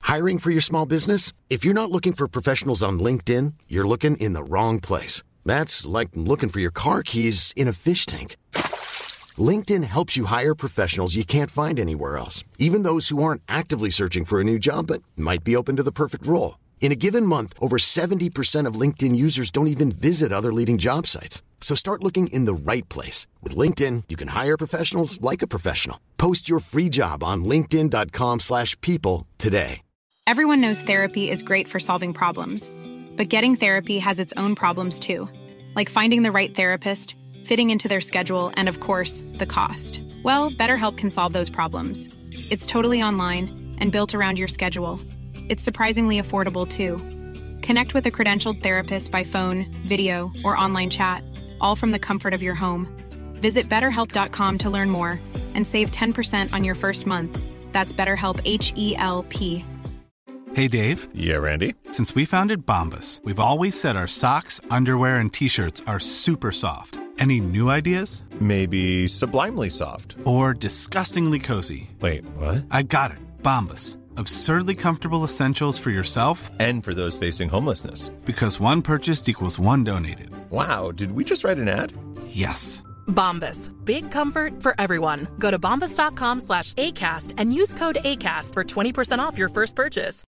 Hiring for your small business? If you're not looking for professionals on LinkedIn, you're looking in the wrong place. That's like looking for your car keys in a fish tank. LinkedIn helps you hire professionals you can't find anywhere else, even those who aren't actively searching for a new job but might be open to the perfect role. In a given month, over 70% of LinkedIn users don't even visit other leading job sites. So start looking in the right place. With LinkedIn, you can hire professionals like a professional. Post your free job on linkedin.com/people today. Everyone knows therapy is great for solving problems, but getting therapy has its own problems too, like finding the right therapist, fitting into their schedule, and of course, the cost. Well, BetterHelp can solve those problems. It's totally online and built around your schedule. It's surprisingly affordable, too. Connect with a credentialed therapist by phone, video, or online chat, all from the comfort of your home. Visit BetterHelp.com to learn more and save 10% on your first month. That's BetterHelp, H-E-L-P. Hey, Dave. Yeah, Randy. Since we founded Bombas, we've always said our socks, underwear, and T-shirts are super soft. Any new ideas? Maybe sublimely soft. Or disgustingly cozy. Wait, what? I got it. Bombas. Absurdly comfortable essentials for yourself and for those facing homelessness. Because one purchased equals one donated. Wow, did we just write an ad? Yes. Bombas. Big comfort for everyone. Go to bombas.com/ACAST and use code ACAST for 20% off your first purchase.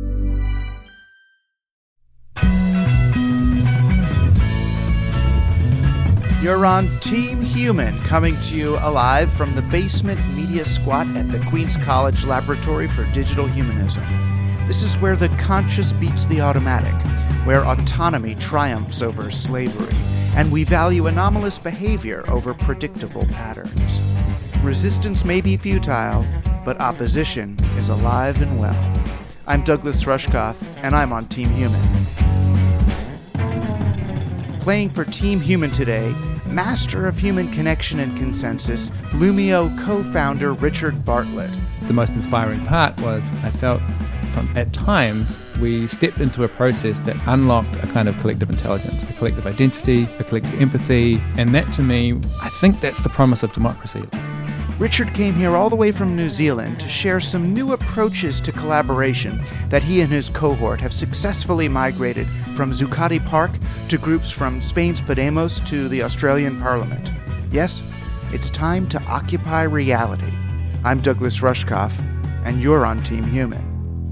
You're on Team Human, coming to you alive from the basement media squat at the Queens College Laboratory for Digital Humanism. This is where the conscious beats the automatic, where autonomy triumphs over slavery, and we value anomalous behavior over predictable patterns. Resistance may be futile, but opposition is alive and well. I'm Douglas Rushkoff, and I'm on Team Human. Playing for Team Human today, master of human connection and consensus, Loomio co-founder Richard Bartlett. The most inspiring part was I felt at times we stepped into a process that unlocked a kind of collective intelligence, a collective identity, a collective empathy, and that to me, I think that's the promise of democracy. Richard came here all the way from New Zealand to share some new approaches to collaboration that he and his cohort have successfully migrated from Zuccotti Park to groups from Spain's Podemos to the Australian Parliament. Yes, it's time to occupy reality. I'm Douglas Rushkoff, and you're on Team Human.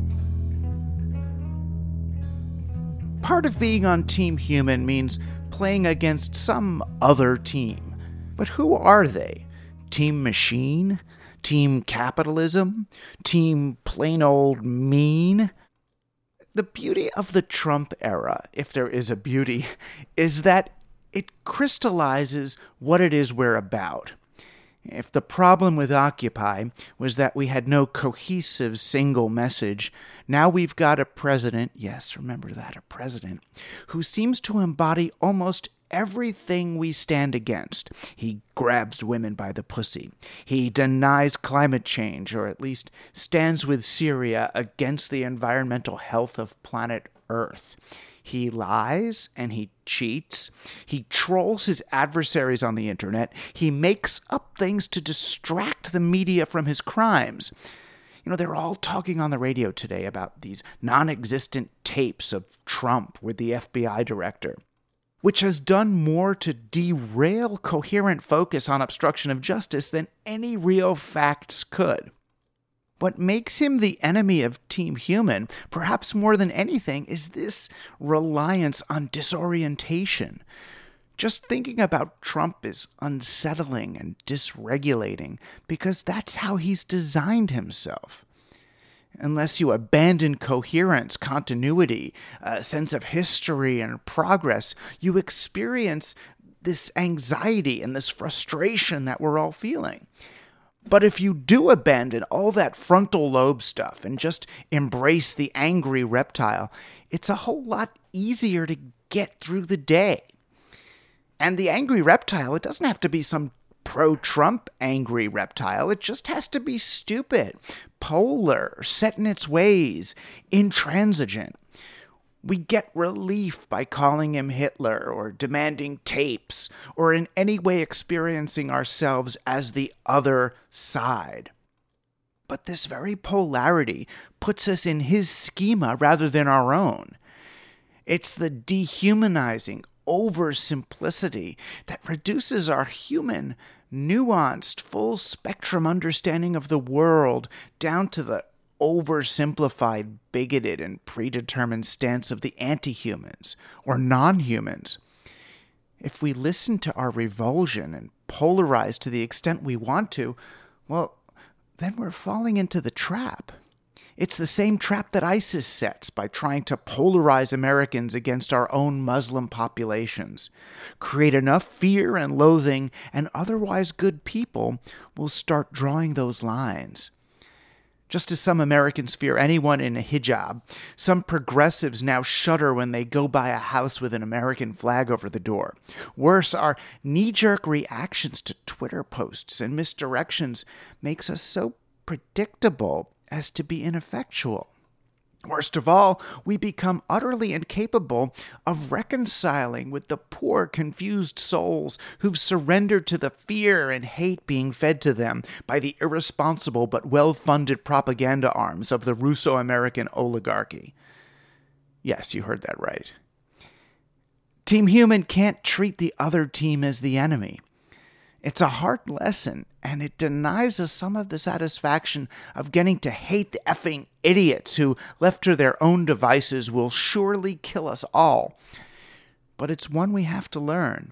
Part of being on Team Human means playing against some other team. But who are they? Team Machine? Team Capitalism? Team Plain Old Mean? The beauty of the Trump era, if there is a beauty, is that it crystallizes what it is we're about. If the problem with Occupy was that we had no cohesive single message, now we've got a president, yes, remember that, a president, who seems to embody almost everything we stand against. He grabs women by the pussy. He denies climate change, or at least stands with Syria against the environmental health of planet Earth. He lies and he cheats. He trolls his adversaries on the internet. He makes up things to distract the media from his crimes. You know, they're all talking on the radio today about these non-existent tapes of Trump with the FBI director, which has done more to derail coherent focus on obstruction of justice than any real facts could. What makes him the enemy of Team Human, perhaps more than anything, is this reliance on disorientation. Just thinking about Trump is unsettling and dysregulating because that's how he's designed himself. Unless you abandon coherence, continuity, a sense of history and progress, you experience this anxiety and this frustration that we're all feeling. But if you do abandon all that frontal lobe stuff and just embrace the angry reptile, it's a whole lot easier to get through the day. And the angry reptile, it doesn't have to be some pro-Trump angry reptile. It just has to be stupid, polar, set in its ways, intransigent. We get relief by calling him Hitler or demanding tapes or in any way experiencing ourselves as the other side. But this very polarity puts us in his schema rather than our own. It's the dehumanizing oversimplicity that reduces our human, nuanced, full-spectrum understanding of the world down to the oversimplified, bigoted, and predetermined stance of the anti-humans or non-humans. If we listen to our revulsion and polarize to the extent we want to, well, then we're falling into the trap. It's the same trap that ISIS sets by trying to polarize Americans against our own Muslim populations. Create enough fear and loathing, and otherwise good people will start drawing those lines. Just as some Americans fear anyone in a hijab, some progressives now shudder when they go by a house with an American flag over the door. Worse, our knee-jerk reactions to Twitter posts and misdirections makes us so predictable as to be ineffectual. Worst of all, we become utterly incapable of reconciling with the poor, confused souls who've surrendered to the fear and hate being fed to them by the irresponsible but well-funded propaganda arms of the Russo-American oligarchy. Yes, you heard that right. Team Human can't treat the other team as the enemy. It's a hard lesson, and it denies us some of the satisfaction of getting to hate the effing idiots who, left to their own devices, will surely kill us all. But it's one we have to learn.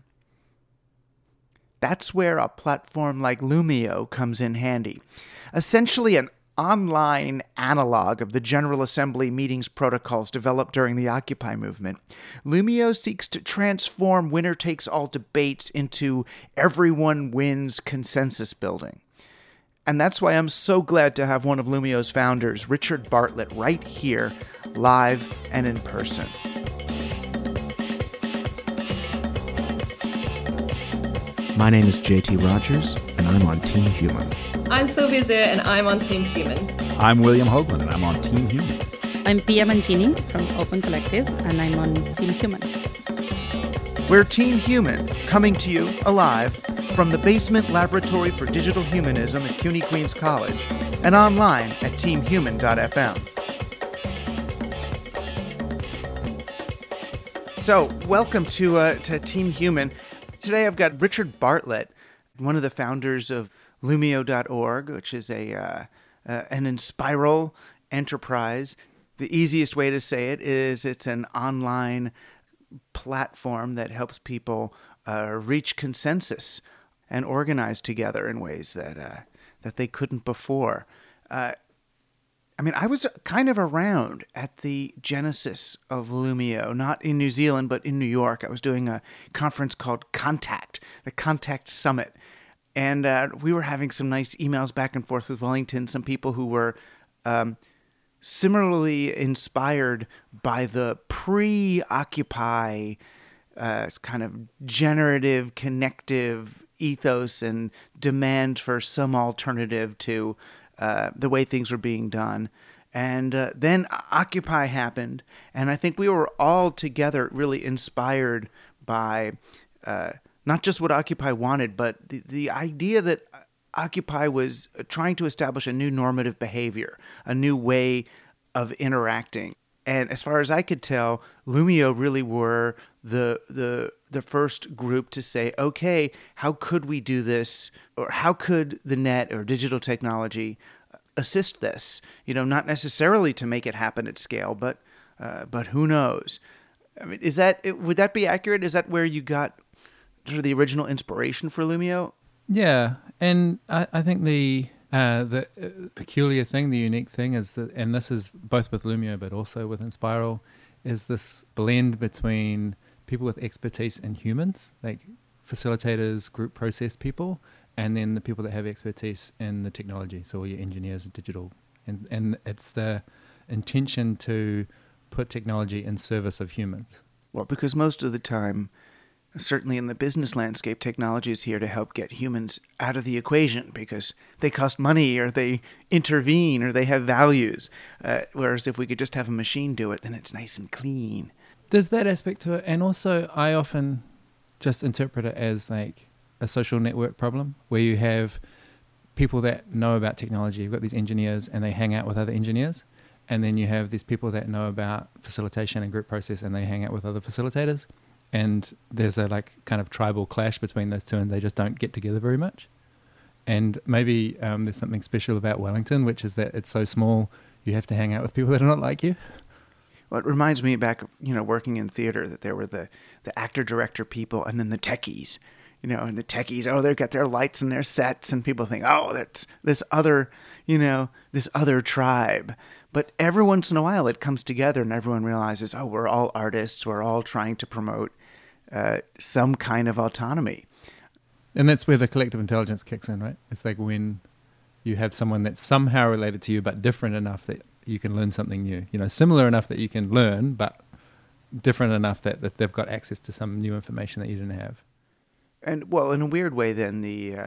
That's where a platform like Loomio comes in handy. Essentially an online analog of the General Assembly meetings protocols developed during the Occupy movement, Loomio seeks to transform winner-takes-all debates into everyone wins consensus building. And that's why I'm so glad to have one of Loomio's founders, Richard Bartlett, right here, live and in person. My name is JT Rogers, and I'm on Team Human. I'm Sylvia Zir, and I'm on Team Human. I'm William Hoagland, and I'm on Team Human. I'm Pia Mancini from Open Collective, and I'm on Team Human. We're Team Human, coming to you alive from the Basement Laboratory for Digital Humanism at CUNY Queens College and online at teamhuman.fm. So, welcome to Team Human. Today I've got Richard Bartlett, one of the founders of Loomio.org, which is an Inspiral enterprise. The easiest way to say it is it's an online platform that helps people reach consensus and organize together in ways that they couldn't before. I was kind of around at the genesis of Loomio, not in New Zealand, but in New York. I was doing a conference called Contact, the Contact Summit. And we were having some nice emails back and forth with Wellington, some people who were similarly inspired by the pre-Occupy kind of generative, connective ethos and demand for some alternative to the way things were being done. And then Occupy happened, and I think we were all together really inspired by not just what Occupy wanted, but the idea that Occupy was trying to establish a new normative behavior, a new way of interacting. And as far as I could tell, Loomio really were the first group to say, okay, how could we do this? Or how could the net or digital technology assist this? Not necessarily to make it happen at scale, but who knows? I mean, would that be accurate? Is that where you got sort of the original inspiration for Loomio? Yeah, and I think the peculiar thing, the unique thing is that, and this is both with Loomio but also with Inspiral, is this blend between people with expertise in humans, like facilitators, group process people, and then the people that have expertise in the technology, so all your engineers and digital. And it's the intention to put technology in service of humans. Well, because most of the time, certainly in the business landscape, technology is here to help get humans out of the equation because they cost money or they intervene or they have values. Whereas if we could just have a machine do it, then it's nice and clean. There's that aspect to it. And also I often just interpret it as like a social network problem where you have people that know about technology. You've got these engineers and they hang out with other engineers. And then you have these people that know about facilitation and group process and they hang out with other facilitators. And there's a like kind of tribal clash between those two and they just don't get together very much. And maybe there's something special about Wellington, which is that it's so small, you have to hang out with people that are not like you. Well, it reminds me back, working in theater, that there were the actor, director people and then the techies, and the techies, they've got their lights and their sets and people think, that's this other, this other tribe. But every once in a while it comes together and everyone realizes, we're all artists. We're all trying to promote some kind of autonomy. And that's where the collective intelligence kicks in, right? It's like when you have someone that's somehow related to you but different enough that you can learn something new. Similar enough that you can learn, but different enough that they've got access to some new information that you didn't have. And, well, in a weird way, then,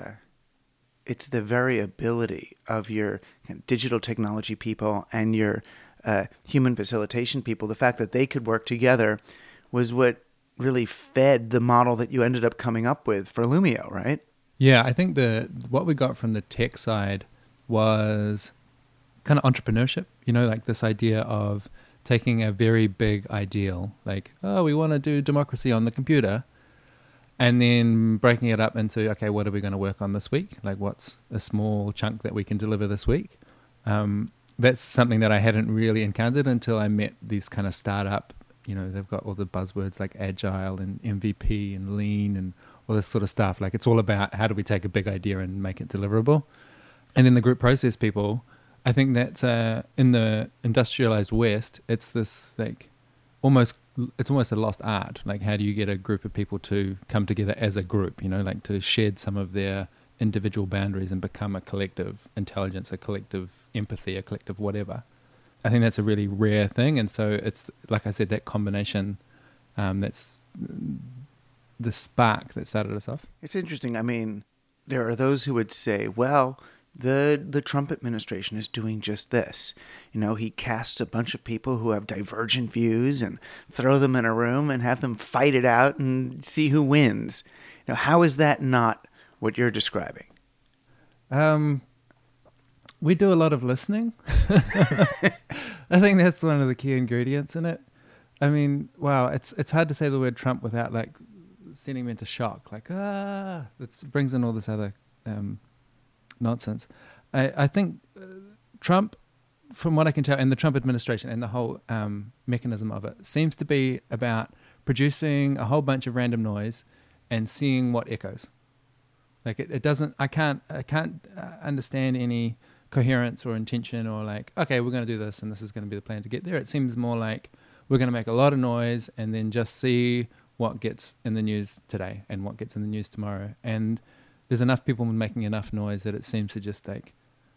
it's the variability of your digital technology people and your human facilitation people. The fact that they could work together was what really fed the model that you ended up coming up with for Loomio, right? Yeah, I think what we got from the tech side was kind of entrepreneurship, like this idea of taking a very big ideal, like, we want to do democracy on the computer, and then breaking it up into, okay, what are we going to work on this week? Like, what's a small chunk that we can deliver this week? That's something that I hadn't really encountered until I met these kind of startup, they've got all the buzzwords like agile and MVP and lean and all this sort of stuff. Like, it's all about how do we take a big idea and make it deliverable? And then the group process people, I think that in the industrialized West, it's this like almost a lost art. Like, how do you get a group of people to come together as a group, like to shed some of their individual boundaries and become a collective intelligence, a collective empathy, a collective whatever. I think that's a really rare thing. And so it's, like I said, that combination, that's the spark that started us off. It's interesting. I mean, there are those who would say, well, the Trump administration is doing just this. He casts a bunch of people who have divergent views and throw them in a room and have them fight it out and see who wins. How is that not what you're describing? We do a lot of listening. I think that's one of the key ingredients in it. I mean, wow, it's hard to say the word Trump without like sending me into shock. Like, it brings in all this other nonsense. I think Trump, from what I can tell, and the Trump administration and the whole mechanism of it seems to be about producing a whole bunch of random noise and seeing what echoes. Like it doesn't. I can't understand any coherence or intention or like, okay, we're going to do this and this is going to be the plan to get there. It seems more like we're going to make a lot of noise and then just see what gets in the news today and what gets in the news tomorrow. And there's enough people making enough noise that it seems to just like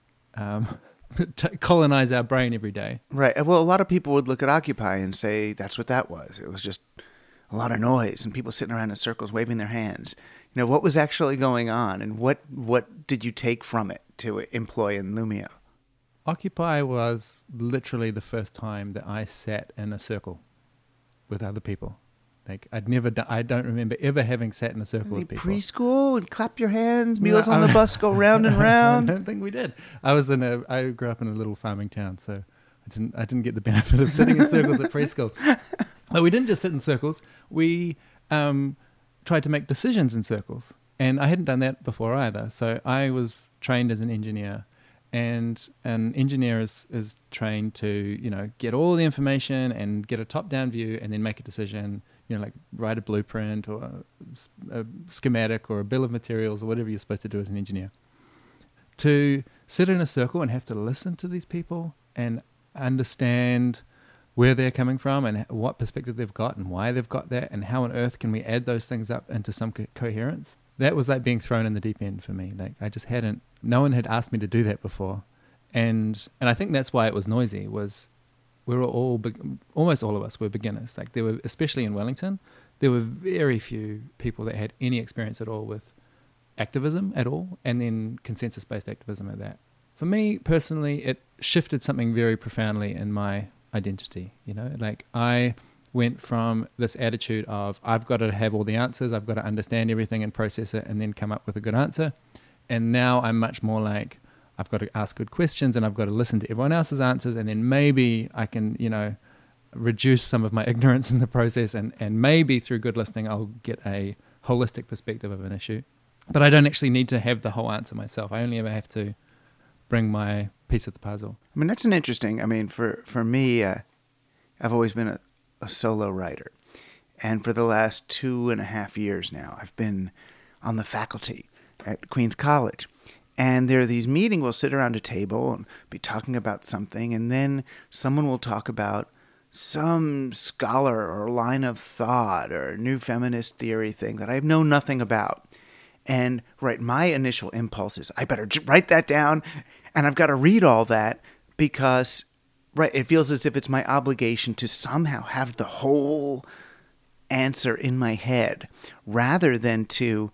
colonize our brain every day. Right. Well, a lot of people would look at Occupy and say that's what that was. It was just a lot of noise and people sitting around in circles waving their hands. What was actually going on and what did you take from it to employ in Loomio? Occupy was literally the first time that I sat in a circle with other people. Like I don't remember ever having sat in a circle with people. Preschool and clap your hands, meals on the bus go round and round. I don't think we did. I grew up in a little farming town, so I didn't get the benefit of sitting in circles at preschool. But we didn't just sit in circles. We tried to make decisions in circles. And I hadn't done that before either. So I was trained as an engineer, and an engineer is trained to, get all the information and get a top-down view and then make a decision, like write a blueprint or a schematic or a bill of materials or whatever you're supposed to do as an engineer. To sit in a circle and have to listen to these people and understand where they're coming from and what perspective they've got and why they've got that and how on earth can we add those things up into some coherence. That was like being thrown in the deep end for me. Like I just no one had asked me to do that before. And I think that's why it was noisy, was we were almost all of us were beginners. Like there were, especially in Wellington, there were very few people that had any experience at all with activism at all, and then consensus-based activism at that. For me personally, it shifted something very profoundly in my identity. Like I went from this attitude of I've got to have all the answers, I've got to understand everything and process it and then come up with a good answer. And now I'm much more like, I've got to ask good questions and I've got to listen to everyone else's answers, and then maybe I can, reduce some of my ignorance in the process, and maybe through good listening I'll get a holistic perspective of an issue. But I don't actually need to have the whole answer myself. I only ever have to bring my piece of the puzzle. I mean, that's an interesting, for me, I've always been a solo writer. And for the last 2.5 years now, I've been on the faculty at Queens College. And there are these meetings, we'll sit around a table and be talking about something, and then someone will talk about some scholar or line of thought or new feminist theory thing that I know nothing about. And my initial impulse is, I better write that down, and I've got to read all that because, it feels as if it's my obligation to somehow have the whole answer in my head rather than to,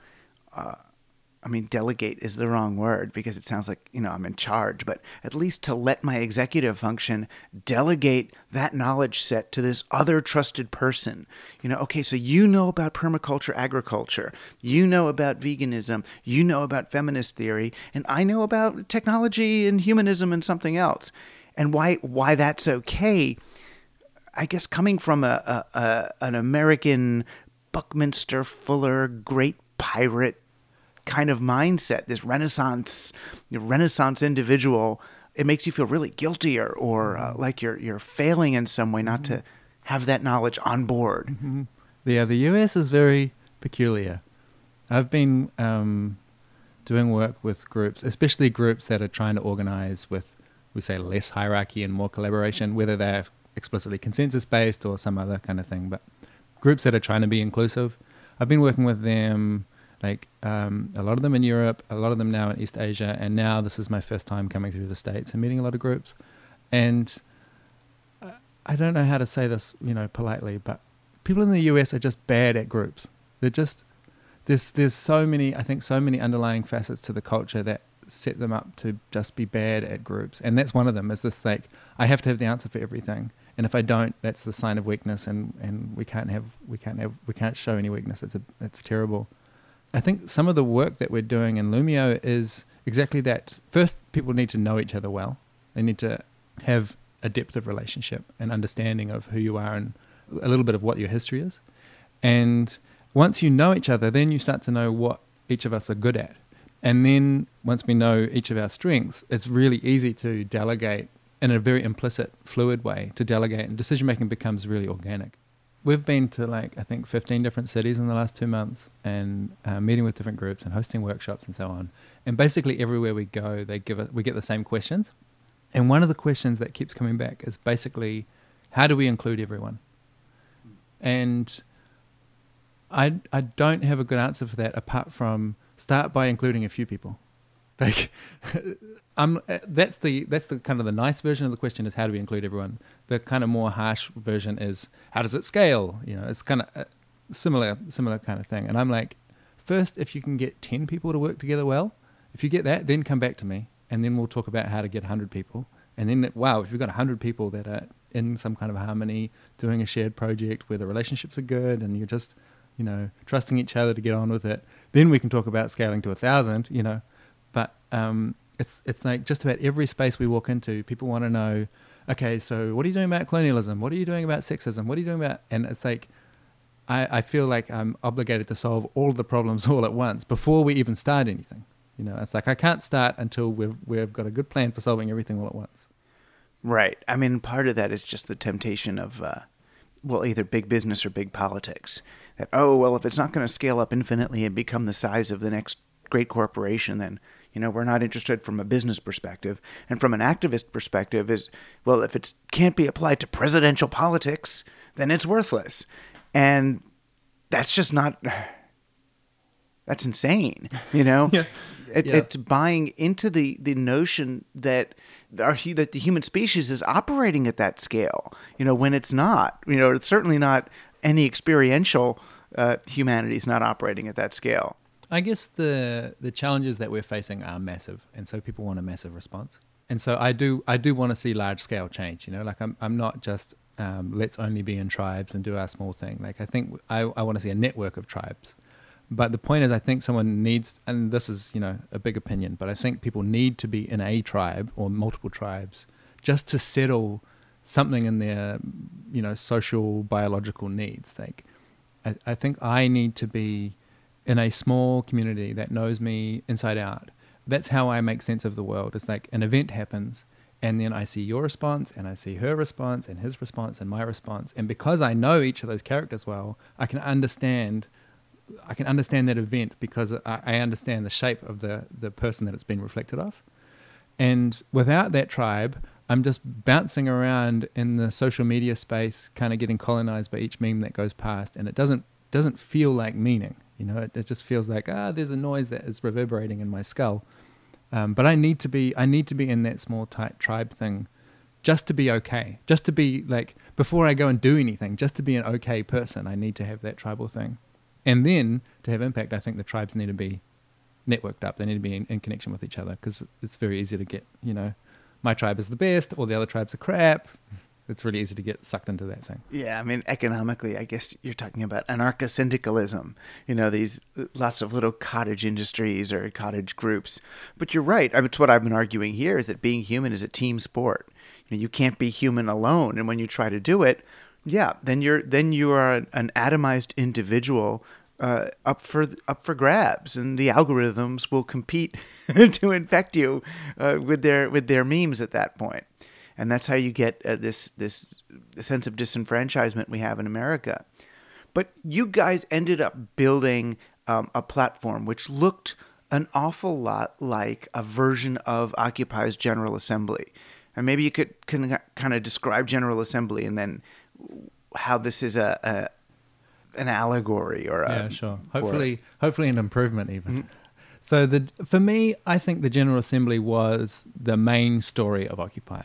delegate is the wrong word because it sounds like, I'm in charge, but at least to let my executive function delegate that knowledge set to this other trusted person. Okay, so about permaculture agriculture, about veganism, about feminist theory, and I know about technology and humanism and something else. And why that's okay, I guess coming from an American Buckminster Fuller great pirate kind of mindset, this Renaissance individual, it makes you feel really guilty or like you're failing in some way not to have that knowledge on board. Mm-hmm. Yeah, the US is very peculiar. I've been doing work with groups, especially groups that are trying to organize with, we say, less hierarchy and more collaboration, whether they're explicitly consensus-based or some other kind of thing, but groups that are trying to be inclusive. I've been working with them, a lot of them in Europe, a lot of them now in East Asia, and now this is my first time coming through the States and meeting a lot of groups. And I don't know how to say this, politely, but people in the US are just bad at groups. They're just, there's so many underlying facets to the culture that set them up to just be bad at groups. And that's one of them, is this I have to have the answer for everything. And if I don't, that's the sign of weakness, and we can't show any weakness. It's terrible. I think some of the work that we're doing in Loomio is exactly that. First, people need to know each other well. They need to have a depth of relationship and understanding of who you are and a little bit of what your history is. And once you know each other, then you start to know what each of us are good at. And then once we know each of our strengths, it's really easy to delegate in a very implicit, fluid way, to delegate, and decision-making becomes really organic. We've been to I think 15 different cities in the last 2 months, and meeting with different groups and hosting workshops and so on. And basically everywhere we go, we get the same questions. And one of the questions that keeps coming back is basically, how do we include everyone? And I don't have a good answer for that apart from start by including a few people. That's the kind of the nice version of the question is, how do we include everyone? The kind of more harsh version is, how does it scale? It's kind of a similar kind of thing. And I'm like, first, if you can get 10 people to work together well, if you get that, then come back to me, and then we'll talk about how to get 100 people. And then, if you've got 100 people that are in some kind of harmony, doing a shared project where the relationships are good, and you're just, trusting each other to get on with it, then we can talk about scaling to 1,000. But it's like just about every space we walk into, people want to know, okay, so what are you doing about colonialism? What are you doing about sexism? What are you doing about... And it's like, I feel like I'm obligated to solve all of the problems all at once before we even start anything. It's like I can't start until we've got a good plan for solving everything all at once. Right. I mean, part of that is just the temptation of, either big business or big politics. That, if it's not going to scale up infinitely and become the size of the next great corporation, then, we're not interested from a business perspective. And from an activist perspective is, if it can't be applied to presidential politics, then it's worthless. And that's just not... That's insane, Yeah. It's buying into the notion that that the human species is operating at that scale, when it's not. It's certainly not any experiential humanity is not operating at that scale. I guess the challenges that we're facing are massive, and so people want a massive response. And so I do want to see large scale change. I'm not just let's only be in tribes and do our small thing. I think I want to see a network of tribes But the point is, I think someone needs, and this is, a big opinion, but I think people need to be in a tribe or multiple tribes just to settle something in their, social, biological needs. Like, I think I need to be in a small community that knows me inside out. That's how I make sense of the world. It's like an event happens, and then I see your response, and I see her response, and his response, and my response. And because I know each of those characters well, I can understand that event because I understand the shape of the person that it's been reflected of. And without that tribe, I'm just bouncing around in the social media space, kind of getting colonized by each meme that goes past, and it doesn't feel like meaning. It just feels like there's a noise that is reverberating in my skull. But I need to be in that small tight tribe thing, just to be okay, just to be like, before I go and do anything, just to be an okay person. I need to have that tribal thing, and then to have impact, I think the tribes need to be networked up. They need to be in connection with each other, because it's very easy to get, my tribe is the best, or the other tribes are crap. It's really easy to get sucked into that thing. Yeah, I mean, economically, I guess you're talking about anarcho-syndicalism, these lots of little cottage industries or cottage groups. But you're right. I mean, it's what I've been arguing here, is that being human is a team sport. You can't be human alone. And when you try to do it, then you are an atomized individual up for grabs, and the algorithms will compete to infect you with their memes at that point. And that's how you get this sense of disenfranchisement we have in America. But you guys ended up building a platform which looked an awful lot like a version of Occupy's General Assembly. And maybe you could kind of describe General Assembly, and then how this is an allegory or sure. Hopefully an improvement even. Mm-hmm. So for me, I think the General Assembly was the main story of Occupy.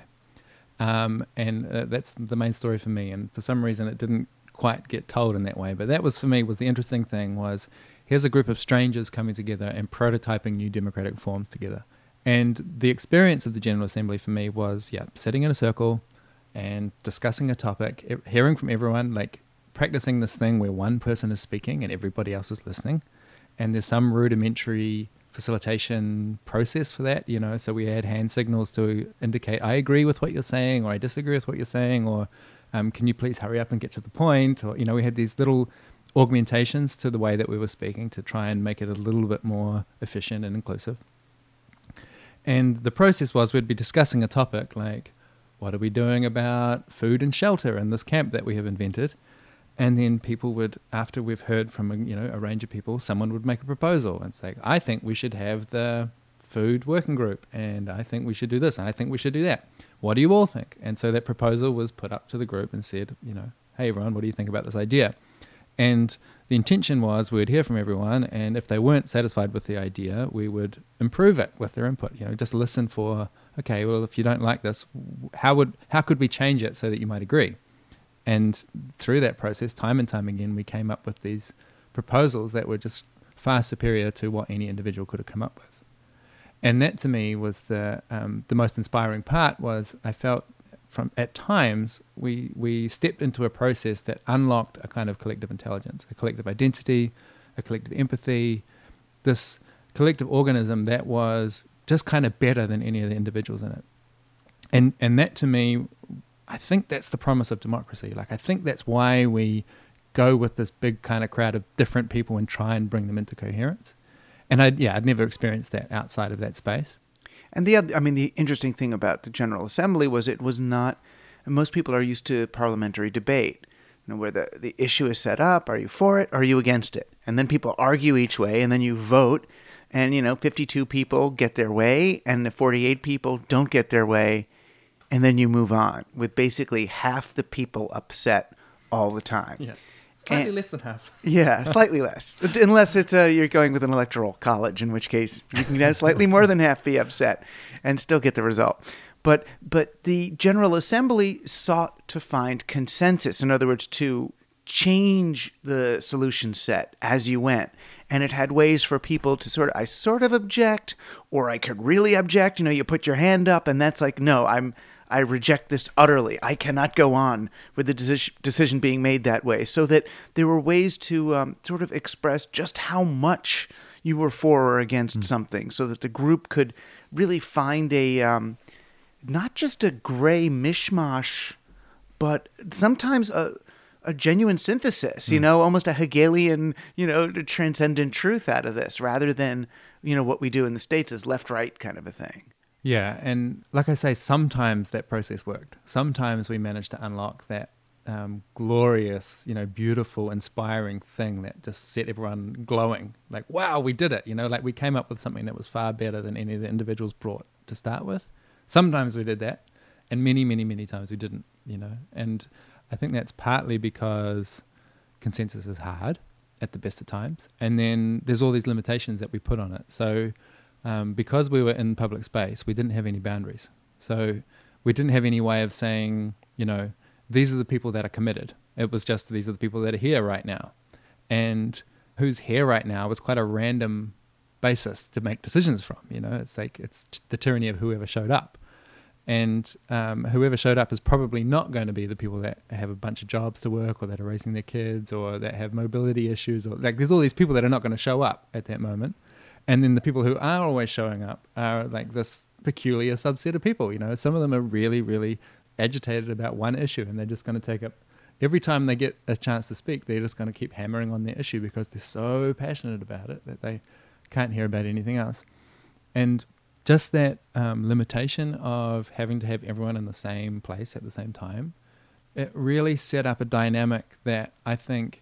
And that's the main story for me. And for some reason, it didn't quite get told in that way. But that was, for me, was the interesting thing was, here's a group of strangers coming together and prototyping new democratic forms together. And the experience of the General Assembly for me was, sitting in a circle and discussing a topic, hearing from everyone, like practicing this thing where one person is speaking and everybody else is listening. And there's some rudimentary facilitation process for that, so we had hand signals to indicate, I agree with what you're saying, or I disagree with what you're saying, or can you please hurry up and get to the point? Or, we had these little augmentations to the way that we were speaking to try and make it a little bit more efficient and inclusive. And the process was, we'd be discussing a topic like, what are we doing about food and shelter in this camp that we have invented? And then people would, after we've heard from a range of people, someone would make a proposal and say, I think we should have the food working group, and I think we should do this, and I think we should do that. What do you all think? And so that proposal was put up to the group and said, hey everyone, what do you think about this idea? And the intention was, we would hear from everyone, and if they weren't satisfied with the idea, we would improve it with their input. Just listen for, okay, well, if you don't like this, how could we change it so that you might agree? And through that process, time and time again, we came up with these proposals that were just far superior to what any individual could have come up with. And that, to me, was the most inspiring part. Was I felt at times we stepped into a process that unlocked a kind of collective intelligence, a collective identity, a collective empathy, this collective organism that was just kind of better than any of the individuals in it. And that, to me, I think that's the promise of democracy. Like, I think that's why we go with this big kind of crowd of different people and try and bring them into coherence. And I'd never experienced that outside of that space. And the interesting thing about the General Assembly was it was not, most people are used to parliamentary debate, where the issue is set up, are you for it, or are you against it? And then people argue each way, and then you vote, and 52 people get their way, and the 48 people don't get their way, and then you move on with basically half the people upset all the time. Yeah. Slightly less than half. Yeah, slightly less. Unless it's you're going with an electoral college, in which case you can have slightly more than half be upset and still get the result. But the General Assembly sought to find consensus. In other words, to change the solution set as you went. And it had ways for people to I sort of object, or I could really object. You put your hand up, and that's like, no, I reject this utterly. I cannot go on with the decision being made that way. So that there were ways to sort of express just how much you were for or against something, so that the group could really find a not just a gray mishmash, but sometimes a genuine synthesis, almost a Hegelian, transcendent truth out of this, rather than, what we do in the States is left-right kind of a thing. Yeah, and like I say, sometimes that process worked. Sometimes we managed to unlock that glorious, beautiful, inspiring thing that just set everyone glowing. Like, wow, we did it. Like we came up with something that was far better than any of the individuals brought to start with. Sometimes we did that, and many, many, many times we didn't, And I think that's partly because consensus is hard at the best of times. And then there's all these limitations that we put on it. So because we were in public space, we didn't have any boundaries. So we didn't have any way of saying, these are the people that are committed. It was just, these are the people that are here right now. And who's here right now was quite a random basis to make decisions from. It's like, it's the tyranny of whoever showed up. And whoever showed up is probably not going to be the people that have a bunch of jobs to work, or that are raising their kids, or that have mobility issues, or like there's all these people that are not going to show up at that moment. And then the people who are always showing up are like this peculiar subset of people. Some of them are really, really agitated about one issue, and they're just going to take up every time they get a chance to speak. They're just going to keep hammering on their issue because they're so passionate about it that they can't hear about anything else. And just that limitation of having to have everyone in the same place at the same time, it really set up a dynamic that I think,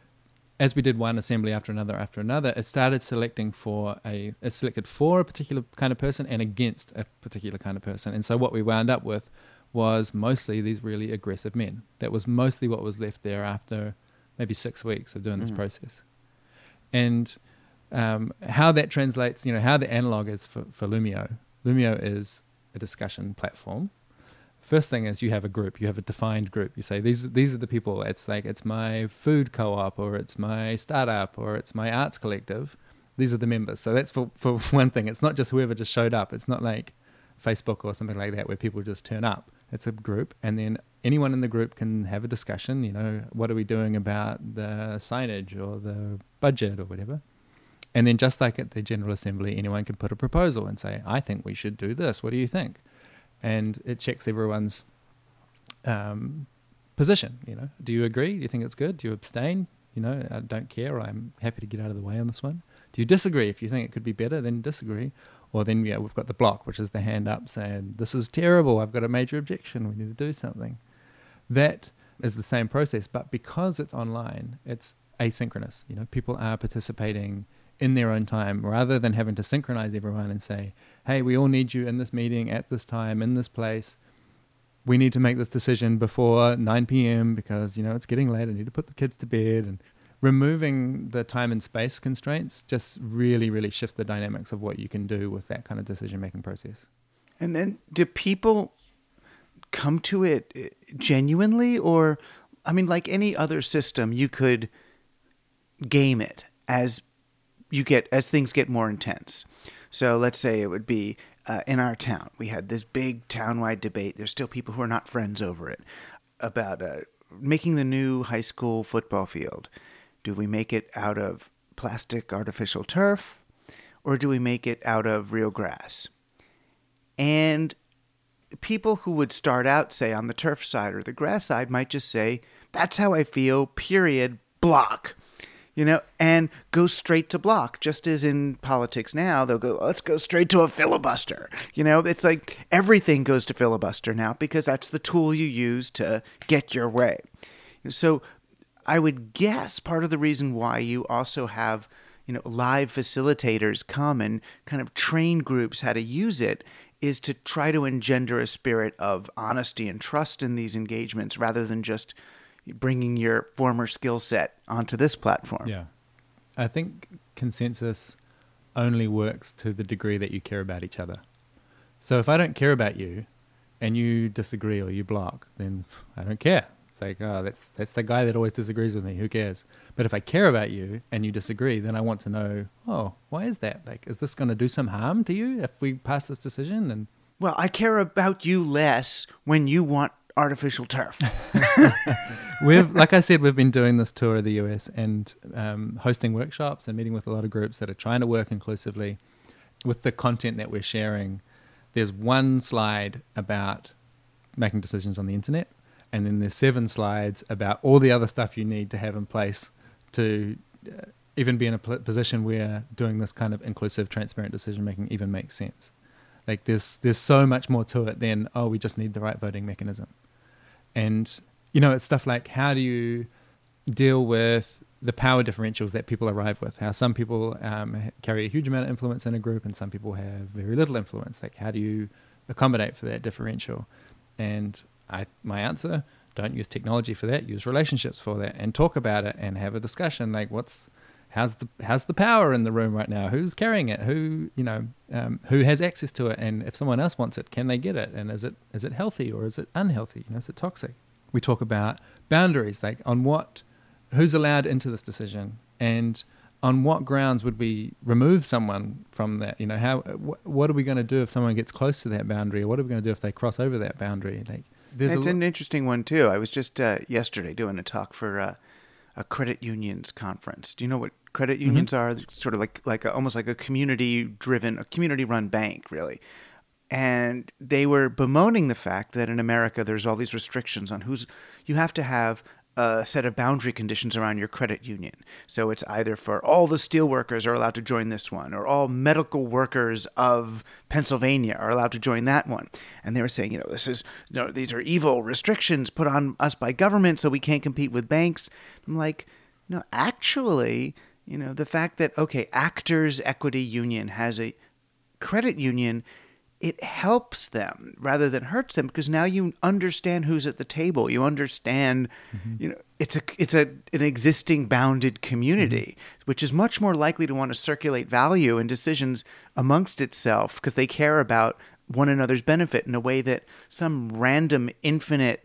as we did one assembly after another, it started selected for a particular kind of person and against a particular kind of person. And so what we wound up with was mostly these really aggressive men. That was mostly what was left there after maybe 6 weeks of doing this process. And how that translates, how the analog is for Loomio. Loomio is a discussion platform. First thing is you have a group, you have a defined group. You say, these are the people. It's like, it's my food co-op, or it's my startup, or it's my arts collective. These are the members. So that's for one thing. It's not just whoever just showed up. It's not like Facebook or something like that where people just turn up. It's a group, and then anyone in the group can have a discussion, what are we doing about the signage or the budget or whatever. And then just like at the General Assembly, anyone can put a proposal and say, I think we should do this. What do you think? And it checks everyone's position. Do you agree? Do you think it's good? Do you abstain? I don't care. I'm happy to get out of the way on this one. Do you disagree? If you think it could be better, then disagree. Or then we've got the block, which is the hand up saying, this is terrible. I've got a major objection. We need to do something. That is the same process, but because it's online, it's asynchronous. People are participating in their own time, rather than having to synchronize everyone and say, hey, we all need you in this meeting at this time, in this place. We need to make this decision before 9 p.m. because, it's getting late. I need to put the kids to bed. And removing the time and space constraints just really, really shifts the dynamics of what you can do with that kind of decision-making process. And then do people come to it genuinely? Or, like any other system, you could game it as things get more intense. So let's say it would be in our town. We had this big town-wide debate. There's still people who are not friends over it about making the new high school football field. Do we make it out of plastic artificial turf, or do we make it out of real grass? And people who would start out, say, on the turf side or the grass side might just say, that's how I feel, period, block. And go straight to block, just as in politics now, they'll go, let's go straight to a filibuster. It's like everything goes to filibuster now because that's the tool you use to get your way. So I would guess part of the reason why you also have, live facilitators come and kind of train groups how to use it is to try to engender a spirit of honesty and trust in these engagements rather than just bringing your former skill set onto this platform. Yeah. I think consensus only works to the degree that you care about each other. So if I don't care about you and you disagree or you block, then I don't care. It's like, oh, that's the guy that always disagrees with me. Who cares? But if I care about you and you disagree, then I want to know, oh, why is that? Like, is this going to do some harm to you if we pass this decision? And Well, I care about you less when you want artificial turf. Like I said, we've been doing this tour of the US and hosting workshops and meeting with a lot of groups that are trying to work inclusively with the content that we're sharing. There's one slide about making decisions on the internet, and then there's 7 slides about all the other stuff you need to have in place to even be in a position where doing this kind of inclusive, transparent decision making even makes sense. Like there's so much more to it than, we just need the right voting mechanism. And, it's stuff like, how do you deal with the power differentials that people arrive with? How some people carry a huge amount of influence in a group and some people have very little influence. Like, how do you accommodate for that differential? And my answer, don't use technology for that, use relationships for that, and talk about it and have a discussion. Like, how's the power in the room right now? Who's carrying it? Who has access to it? And if someone else wants it, can they get it? And is it healthy or is it unhealthy? Is it toxic? We talk about boundaries, like who's allowed into this decision, and on what grounds would we remove someone from that? What are we going to do if someone gets close to that boundary, or what are we going to do if they cross over that boundary? Like, it's an interesting one too. I was just yesterday doing a talk for a credit unions conference. Do you know what credit unions are? They're sort of almost like a community-run bank, really. And they were bemoaning the fact that in America there's all these restrictions on you have to have a set of boundary conditions around your credit union. So it's either for all the steel workers are allowed to join this one, or all medical workers of Pennsylvania are allowed to join that one. And they were saying, these are evil restrictions put on us by government so we can't compete with banks. I'm like, no, actually, the fact that, Actors Equity Union has a credit union, it helps them rather than hurts them, because now you understand who's at the table. You understand, it's an existing bounded community, which is much more likely to want to circulate value and decisions amongst itself because they care about one another's benefit in a way that some random infinite,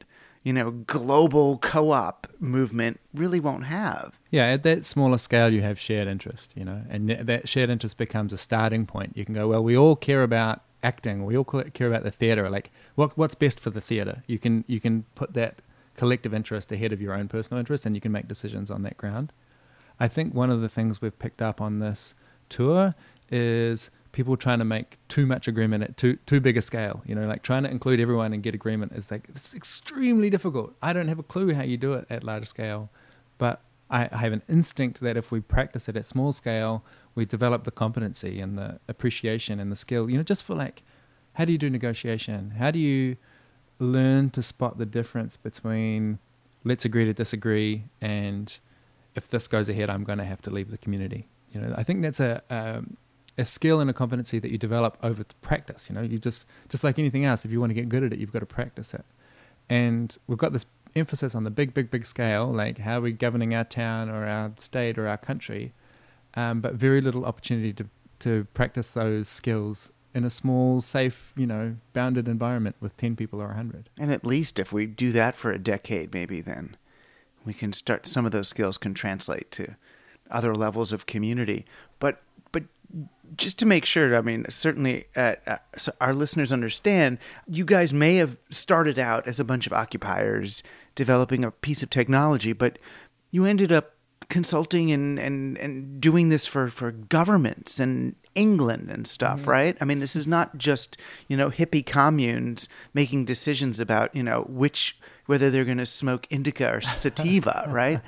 global co-op movement really won't have. Yeah, at that smaller scale, you have shared interest, and that shared interest becomes a starting point. You can go, well, we all care about acting, we all care about the theater, like what's best for the theater. You can put that collective interest ahead of your own personal interest, and you can make decisions on that ground. I think one of the things we've picked up on this tour is people trying to make too much agreement at too big a scale. Like trying to include everyone and get agreement is it's extremely difficult. I don't have a clue how you do it at large scale, but I have an instinct that if we practice it at small scale, we develop the competency and the appreciation and the skill, just for how do you do negotiation? How do you learn to spot the difference between let's agree to disagree and if this goes ahead, I'm going to have to leave the community. I think that's a skill and a competency that you develop over practice. You just like anything else, if you want to get good at it, you've got to practice it. And we've got this emphasis on the big scale, like how are we governing our town or our state or our country, but very little opportunity to practice those skills in a small, safe, bounded environment with 10 people or 100. And at least if we do that for a decade, maybe then we can start, some of those skills can translate to other levels of community. But just to make sure, certainly so our listeners understand, you guys may have started out as a bunch of occupiers developing a piece of technology, but you ended up consulting and doing this for governments and England and stuff, right? This is not just, hippie communes making decisions about, whether they're going to smoke indica or sativa, right?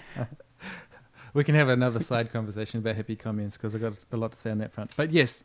We can have another side conversation about hippie communes because I've got a lot to say on that front. But yes,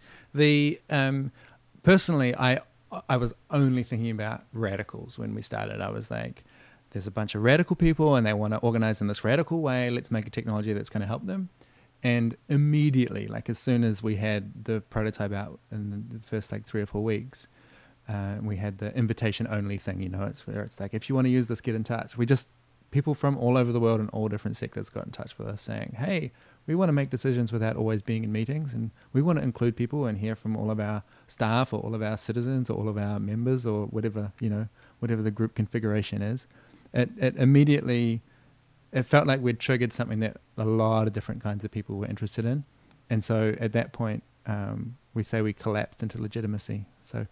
personally, I was only thinking about radicals when we started. I was like, there's a bunch of radical people and they want to organize in this radical way. Let's make a technology that's going to help them. And immediately, as soon as we had the prototype out in the first 3 or 4 weeks, we had the invitation only thing, it's where it's like, if you want to use this, get in touch. People from all over the world in all different sectors got in touch with us saying, hey, we want to make decisions without always being in meetings, and we want to include people and hear from all of our staff or all of our citizens or all of our members or whatever the group configuration is. It immediately, it felt like we'd triggered something that a lot of different kinds of people were interested in. And so at that point, we say we collapsed into legitimacy. So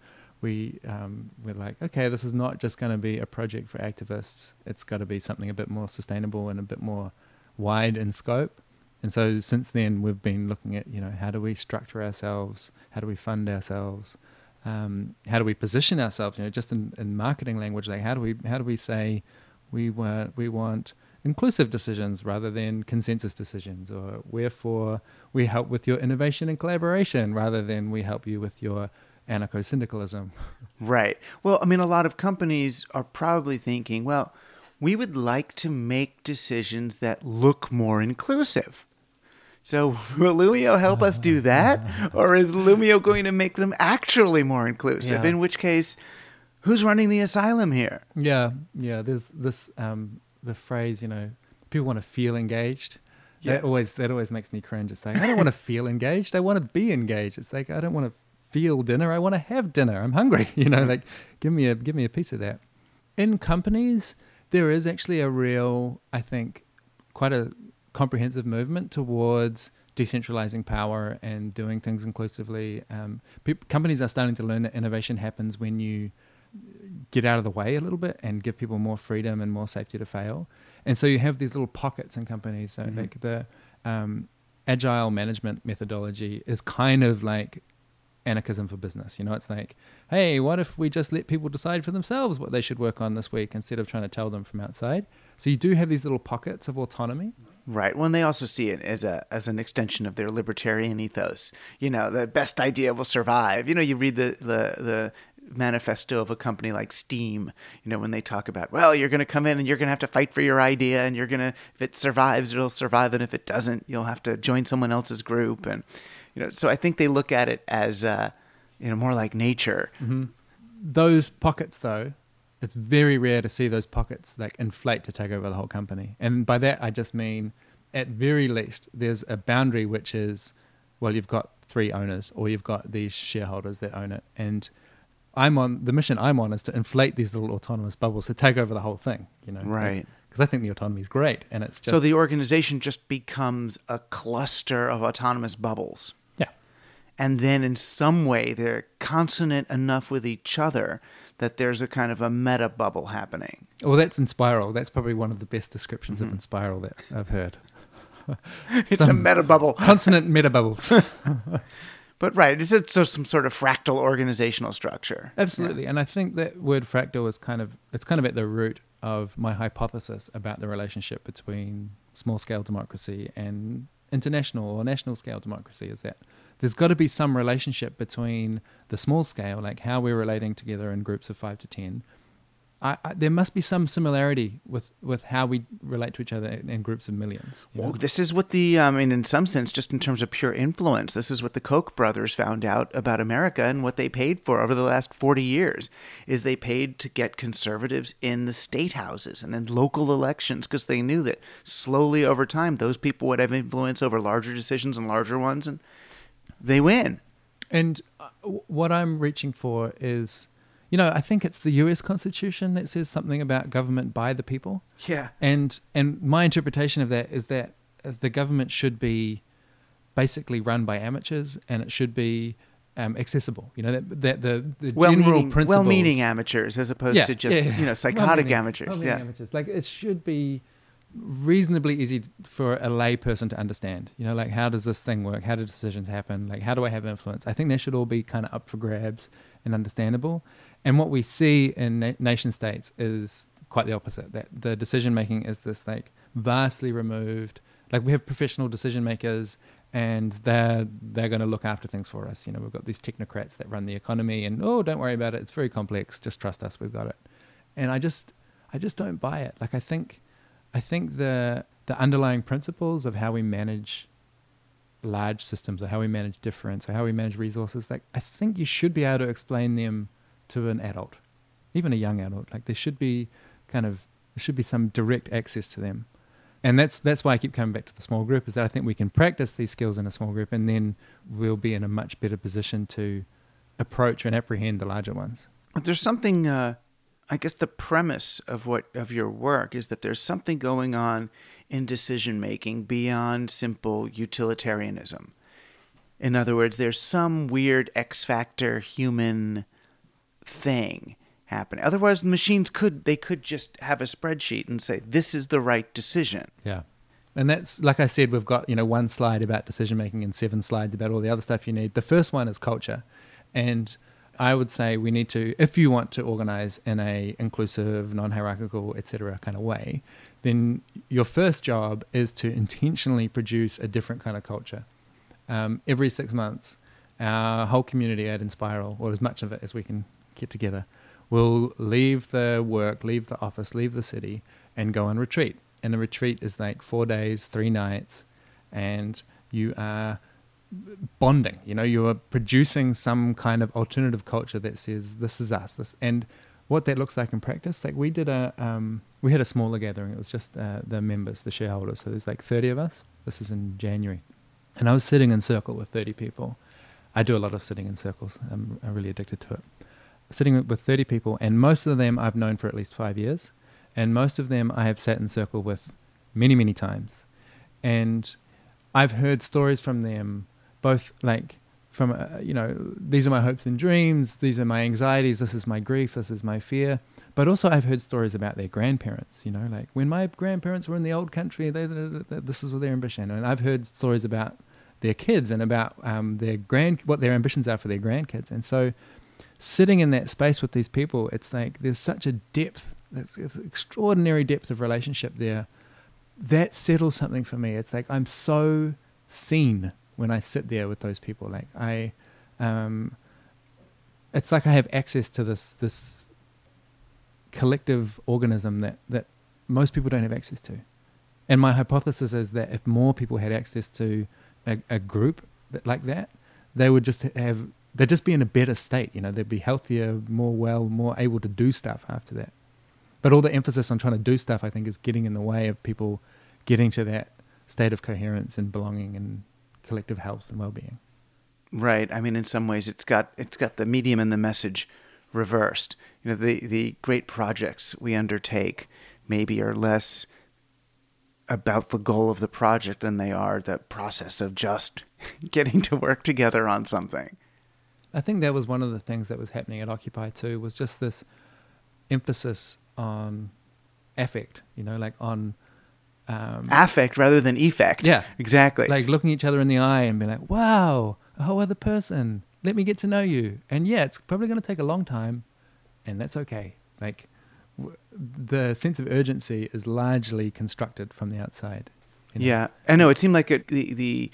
we're like, okay, this is not just going to be a project for activists. It's got to be something a bit more sustainable and a bit more wide in scope. And so since then, we've been looking at, how do we structure ourselves? How do we fund ourselves? How do we position ourselves? Just in marketing language, like how do we say we want inclusive decisions rather than consensus decisions, or wherefore we help with your innovation and collaboration rather than we help you with your anarcho-syndicalism. Right. Well, a lot of companies are probably thinking, well, we would like to make decisions that look more inclusive. So will Lumio help us do that? Or is Lumio going to make them actually more inclusive? Yeah. In which case, who's running the asylum here? Yeah. There's this, the phrase, people want to feel engaged. Yeah. That always makes me cringe. It's like, I don't want to feel engaged. I want to be engaged. It's like, I don't want to feel dinner. I want to have dinner. I'm hungry. Like give me a piece of that. In companies, there is actually a real, I think, quite a comprehensive movement towards decentralizing power and doing things inclusively. Companies are starting to learn that innovation happens when you get out of the way a little bit and give people more freedom and more safety to fail. And so you have these little pockets in companies. So like the agile management methodology is kind of like anarchism for business. It's like, hey, what if we just let people decide for themselves what they should work on this week instead of trying to tell them from outside? So you do have these little pockets of autonomy. Right. Well, and they also see it as an extension of their libertarian ethos. The best idea will survive. You read the manifesto of a company like Steam, when they talk about, well, you're going to come in and you're going to have to fight for your idea, and if it survives, it'll survive. And if it doesn't, you'll have to join someone else's group. And, so I think they look at it as, more like nature. Mm-hmm. Those pockets, though, it's very rare to see those pockets like inflate to take over the whole company. And by that, I just mean, at very least, there's a boundary which is, well, you've got 3 owners or you've got these shareholders that own it. And the mission I'm on is to inflate these little autonomous bubbles to take over the whole thing, Right. Because I think the autonomy is great. And it's just... So the organization just becomes a cluster of autonomous bubbles. Yeah. And then in some way, they're consonant enough with each other that there's a kind of a meta bubble happening. Well, that's Inspiral. That's probably one of the best descriptions of Inspiral that I've heard. It's a meta bubble. Consonant meta bubbles. But right, it's some sort of fractal organizational structure. Absolutely. Yeah. And I think that word fractal is kind of at the root of my hypothesis about the relationship between small-scale democracy and international or national-scale democracy, is that there's got to be some relationship between the small scale, like how we're relating together in groups of 5 to 10. There must be some similarity with how we relate to each other in groups of millions. Well, this is what in some sense, just in terms of pure influence, this is what the Koch brothers found out about America and what they paid for over the last 40 years, is they paid to get conservatives in the state houses and in local elections because they knew that slowly over time, those people would have influence over larger decisions and larger ones, and they win. And what I'm reaching for is... I think it's the U.S. Constitution that says something about government by the people. Yeah. And my interpretation of that is that the government should be basically run by amateurs, and it should be accessible. That the general principles... Well-meaning amateurs as opposed to just, psychotic amateurs. Well-meaning amateurs. Like, it should be reasonably easy for a lay person to understand. Like, how does this thing work? How do decisions happen? Like, how do I have influence? I think that should all be kind of up for grabs and understandable. And what we see in nation states is quite the opposite, that the decision making is this like vastly removed. Like, we have professional decision makers and they're going to look after things for us. We've got these technocrats that run the economy and, don't worry about it. It's very complex. Just trust us. We've got it. And I just don't buy it. Like, I think the underlying principles of how we manage large systems or how we manage difference or how we manage resources, like, I think you should be able to explain them to an adult, even a young adult. Like, there should be some direct access to them. And that's why I keep coming back to the small group, is that I think we can practice these skills in a small group, and then we'll be in a much better position to approach and apprehend the larger ones. There's something, I guess the premise of your work is that there's something going on in decision making beyond simple utilitarianism. In other words, there's some weird X factor human thing happening. Otherwise, the machines could just have a spreadsheet and say, this is the right decision. Yeah. And that's, like I said, we've got, one slide about decision making and 7 slides about all the other stuff you need. The first one is culture. And I would say we need to, if you want to organize in a inclusive, non-hierarchical, etc. kind of way, then your first job is to intentionally produce a different kind of culture. Every 6 months, our whole community at Inspiral, or as much of it as we can get together, will leave the work, leave the office, leave the city, and go on retreat. And the retreat is like 4 days, 3 nights, and you are bonding. You are producing some kind of alternative culture that says, this is us. And what that looks like in practice, like we had a smaller gathering. It was just the members, the shareholders. So there's like 30 of us. This is in January. And I was sitting in circle with 30 people. I do a lot of sitting in circles. I'm really addicted to it. Sitting with 30 people, and most of them I've known for at least 5 years. And most of them I have sat in circle with many, many times. And I've heard stories from them, both like from, these are my hopes and dreams, these are my anxieties, this is my grief, this is my fear. But also I've heard stories about their grandparents, like when my grandparents were in the old country, this is their ambition. And I've heard stories about their kids and about what their ambitions are for their grandkids. And so sitting in that space with these people, it's like there's such a depth, there's extraordinary depth of relationship there. That settles something for me. It's like I'm so seen when I sit there with those people. Like it's like I have access to this collective organism that most people don't have access to. And my hypothesis is that if more people had access to a group like that, they'd just be in a better state. They'd be healthier, more able to do stuff after that. But all the emphasis on trying to do stuff, I think, is getting in the way of people getting to that state of coherence and belonging and collective health and well-being. Right. I mean, in some ways, it's got the medium and the message reversed. The great projects we undertake maybe are less about the goal of the project than they are the process of just getting to work together on something. I think that was one of the things that was happening at Occupy too, was just this emphasis on affect, like on affect rather than effect. Yeah, exactly. Like looking each other in the eye and being like, wow, a whole other person, let me get to know you. And yeah, it's probably going to take a long time, and that's okay. Like the sense of urgency is largely constructed from the outside. Yeah, I know. It seemed like the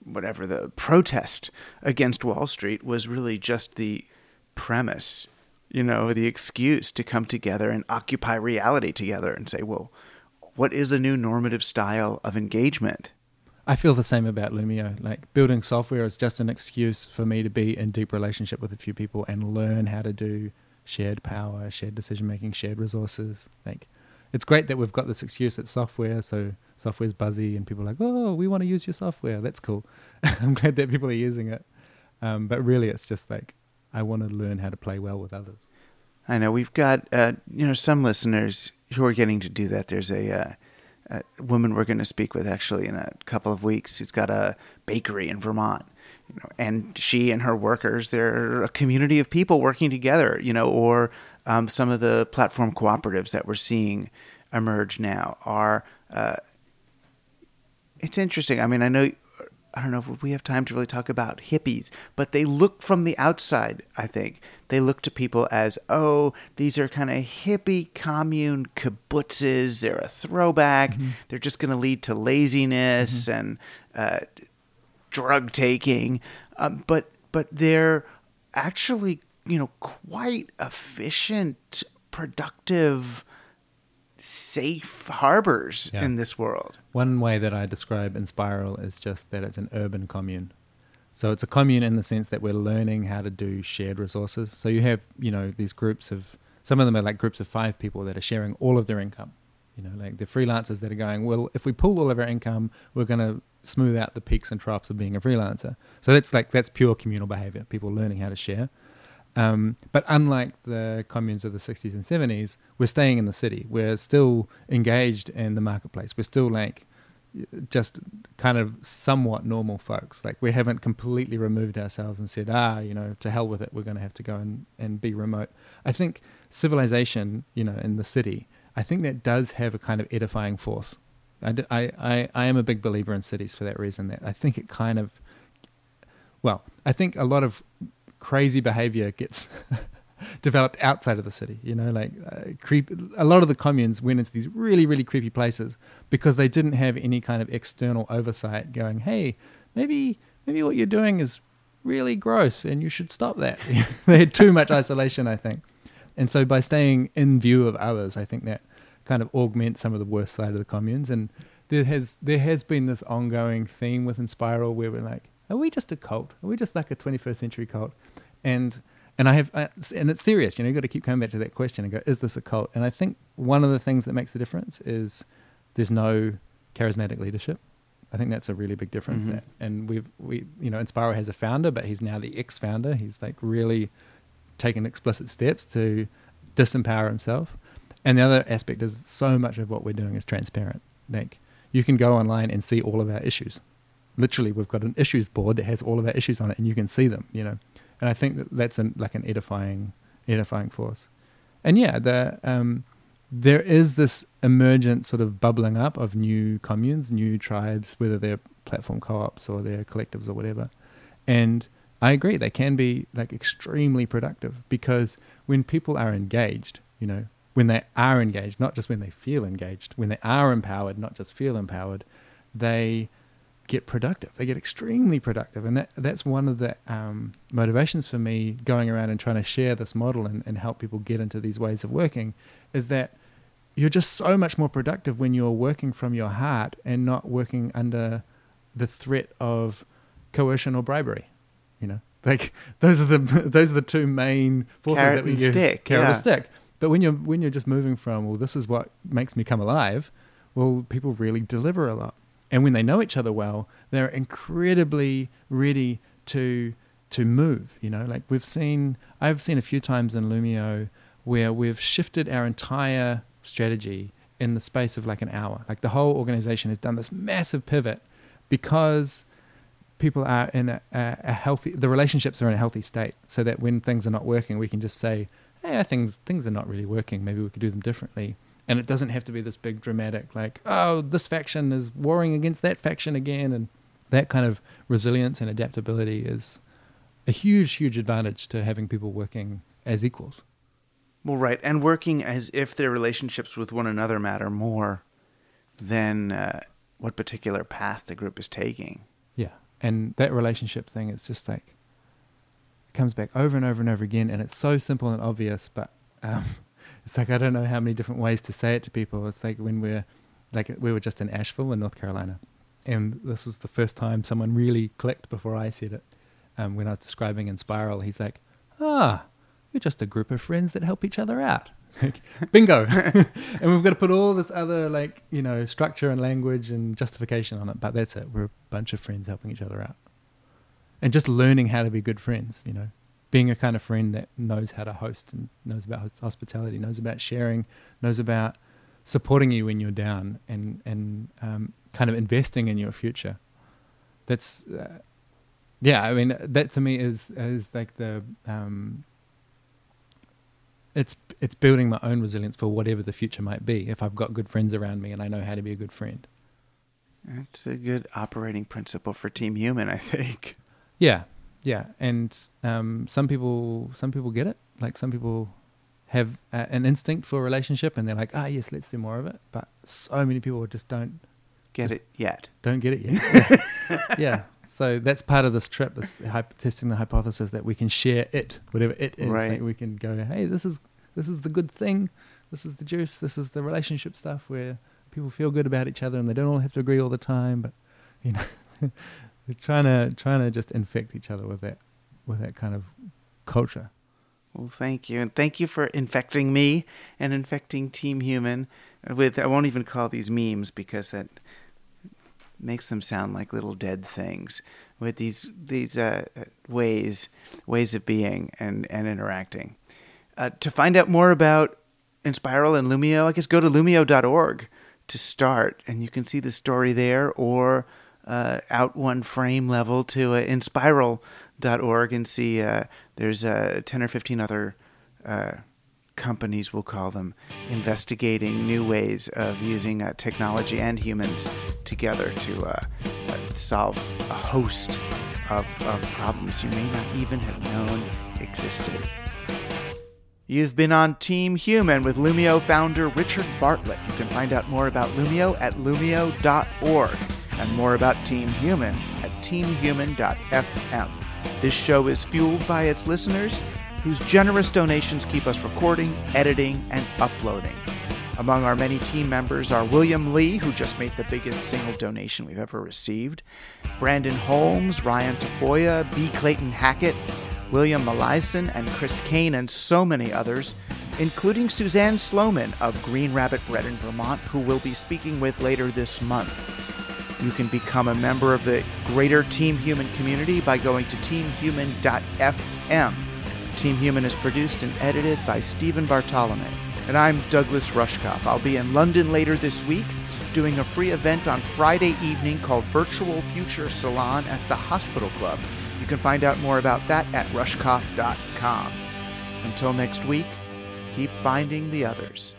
protest against Wall Street was really just the premise, the excuse to come together and occupy reality together and say, well, what is a new normative style of engagement? I feel the same about Loomio. Like building software is just an excuse for me to be in deep relationship with a few people and learn how to do shared power, shared decision-making, shared resources. Like it's great that we've got this excuse at software, so software's buzzy and people are like, oh, we want to use your software. That's cool. I'm glad that people are using it. But really it's just like, I want to learn how to play well with others. I know we've got, some listeners who are getting to do that. There's a woman we're going to speak with actually in a couple of weeks who's got a bakery in Vermont. And she and her workers, they're a community of people working together, or some of the platform cooperatives that we're seeing emerge now are, it's interesting. I mean, I don't know if we have time to really talk about hippies, but they look from the outside, I think. They look to people as, oh, these are kind of hippie commune kibbutzes. They're a throwback. Mm-hmm. They're just going to lead to laziness and drug taking. But they're actually, quite efficient, productive, safe harbors in this world. One way that I describe Inspiral is just that it's an urban commune. So it's a commune in the sense that we're learning how to do shared resources. So you have, these groups of, some of them are like groups of 5 people that are sharing all of their income. Like the freelancers that are going, well, if we pool all of our income, we're going to smooth out the peaks and troughs of being a freelancer. So that's pure communal behavior, people learning how to share. But unlike the communes of the 60s and 70s, we're staying in the city. We're still engaged in the marketplace. We're still like just kind of somewhat normal folks. Like we haven't completely removed ourselves and said, to hell with it, we're going to have to go and be remote. I think civilization, in the city, I think that does have a kind of edifying force. I am a big believer in cities for that reason, that I think it kind of, I think a lot of crazy behavior gets developed outside of the city, a lot of the communes went into these really, really creepy places because they didn't have any kind of external oversight going, hey, maybe what you're doing is really gross and you should stop that. They had too much isolation, I think. And so by staying in view of others, I think that kind of augments some of the worst side of the communes. And there has been this ongoing theme within Spiral where we're like, are we just a cult? Are we just like a 21st century cult? And it's serious, you've got to keep coming back to that question and go, is this a cult? And I think one of the things that makes the difference is there's no charismatic leadership. I think that's a really big difference. Mm-hmm. And we Inspiro has a founder, but he's now the ex-founder. He's like really taken explicit steps to disempower himself. And the other aspect is so much of what we're doing is transparent. Like you can go online and see all of our issues. Literally, we've got an issues board that has all of our issues on it, and you can see them. And I think that's an edifying force. And yeah, there is this emergent sort of bubbling up of new communes, new tribes, whether they're platform co-ops or they're collectives or whatever. And I agree, they can be like extremely productive because when people are engaged, when they are engaged, not just when they feel engaged, when they are empowered, not just feel empowered, they get productive. They get extremely productive. And that's one of the motivations for me going around and trying to share this model and help people get into these ways of working, is that you're just so much more productive when you're working from your heart and not working under the threat of coercion or bribery. Like those are the two main forces carrot that we and use. Stick. Carrot and stick. But when you're just moving from, well, this is what makes me come alive, well, people really deliver a lot. And when they know each other well, they're incredibly ready to move. Like I've seen a few times in Lumio where we've shifted our entire strategy in the space of like an hour. Like the whole organization has done this massive pivot because people are in a healthy, the relationships are in a healthy state, so that when things are not working, we can just say, hey, things are not really working. Maybe we could do them differently. And it doesn't have to be this big dramatic, like, oh, this faction is warring against that faction again. And that kind of resilience and adaptability is a huge, huge advantage to having people working as equals. Well, right. And working as if their relationships with one another matter more than what particular path the group is taking. Yeah. And that relationship thing, it's just like, it comes back over and over and over again. And it's so simple and obvious, but it's like, I don't know how many different ways to say it to people. It's like when we were just in Asheville in North Carolina. And this was the first time someone really clicked before I said it. When I was describing Inspiral, he's like, we're just a group of friends that help each other out. Like, bingo. And we've got to put all this other structure and language and justification on it. But that's it. We're a bunch of friends helping each other out. And just learning how to be good friends, being a kind of friend that knows how to host and knows about hospitality, knows about sharing, knows about supporting you when you're down and kind of investing in your future. That's, that to me is like the, it's building my own resilience for whatever the future might be. If I've got good friends around me and I know how to be a good friend. That's a good operating principle for Team Human, I think. Yeah. Yeah. And some people get it. Like some people have an instinct for a relationship and they're like, yes, let's do more of it. But so many people just don't get it yet. Don't get it yet. Yeah. So that's part of this trip, testing the hypothesis that we can share it, whatever it is. Right. Like we can go, hey, this is the good thing. This is the juice. This is the relationship stuff where people feel good about each other and they don't all have to agree all the time. But, we're trying to just infect each other with that kind of culture. Well, thank you. And thank you for infecting me and infecting Team Human with, I won't even call these memes because that makes them sound like little dead things, with these ways of being and interacting. To find out more about Inspiral and Lumio, I guess go to lumio.org to start. And you can see the story there, or out one frame level to inspiral.org and see there's 10 or 15 other companies, we'll call them, investigating new ways of using technology and humans together to solve a host of problems you may not even have known existed. You've been on Team Human with Loomio founder Richard Bartlett. You can find out more about Loomio at loomio.org and more about Team Human at teamhuman.fm. This show is fueled by its listeners, whose generous donations keep us recording, editing, and uploading. Among our many team members are William Lee, who just made the biggest single donation we've ever received, Brandon Holmes, Ryan Tafoya, B. Clayton Hackett, William Malison, and Chris Kane, and so many others, including Suzanne Sloman of Green Rabbit Bread in Vermont, who we'll be speaking with later this month. You can become a member of the greater Team Human community by going to teamhuman.fm. Team Human is produced and edited by Stephen Bartolome. And I'm Douglas Rushkoff. I'll be in London later this week doing a free event on Friday evening called Virtual Future Salon at the Hospital Club. You can find out more about that at rushkoff.com. Until next week, keep finding the others.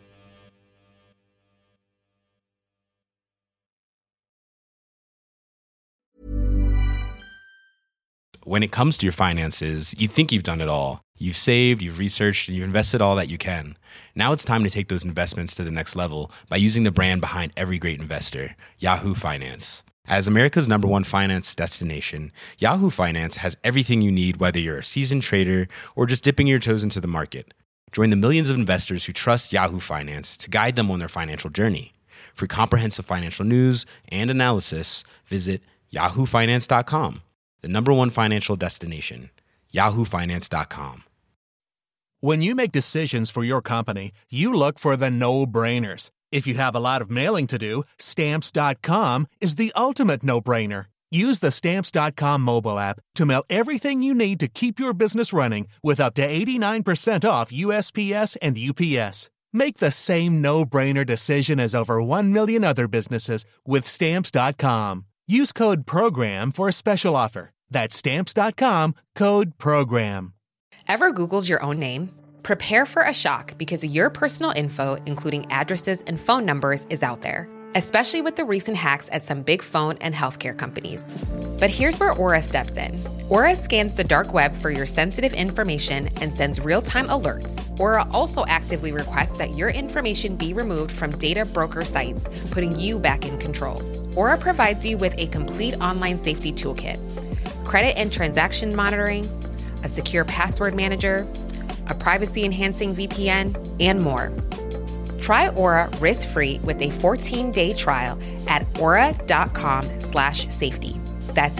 When it comes to your finances, you think you've done it all. You've saved, you've researched, and you've invested all that you can. Now it's time to take those investments to the next level by using the brand behind every great investor, Yahoo Finance. As America's #1 finance destination, Yahoo Finance has everything you need, whether you're a seasoned trader or just dipping your toes into the market. Join the millions of investors who trust Yahoo Finance to guide them on their financial journey. For comprehensive financial news and analysis, visit yahoofinance.com. The #1 financial destination, yahoofinance.com. When you make decisions for your company, you look for the no-brainers. If you have a lot of mailing to do, Stamps.com is the ultimate no-brainer. Use the Stamps.com mobile app to mail everything you need to keep your business running with up to 89% off USPS and UPS. Make the same no-brainer decision as over 1 million other businesses with Stamps.com. Use code PROGRAM for a special offer. That's Stamps.com, code PROGRAM. Ever Googled your own name? Prepare for a shock because your personal info, including addresses and phone numbers, is out there, especially with the recent hacks at some big phone and healthcare companies. But here's where Aura steps in. Aura scans the dark web for your sensitive information and sends real-time alerts. Aura also actively requests that your information be removed from data broker sites, putting you back in control. Aura provides you with a complete online safety toolkit, credit and transaction monitoring, a secure password manager, a privacy-enhancing VPN, and more. Try Aura risk-free with a 14-day trial at aura.com/safety. That's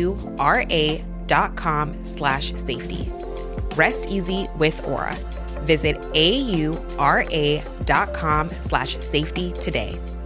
AURA.com/safety. Rest easy with Aura. Visit AURA.com/safety today.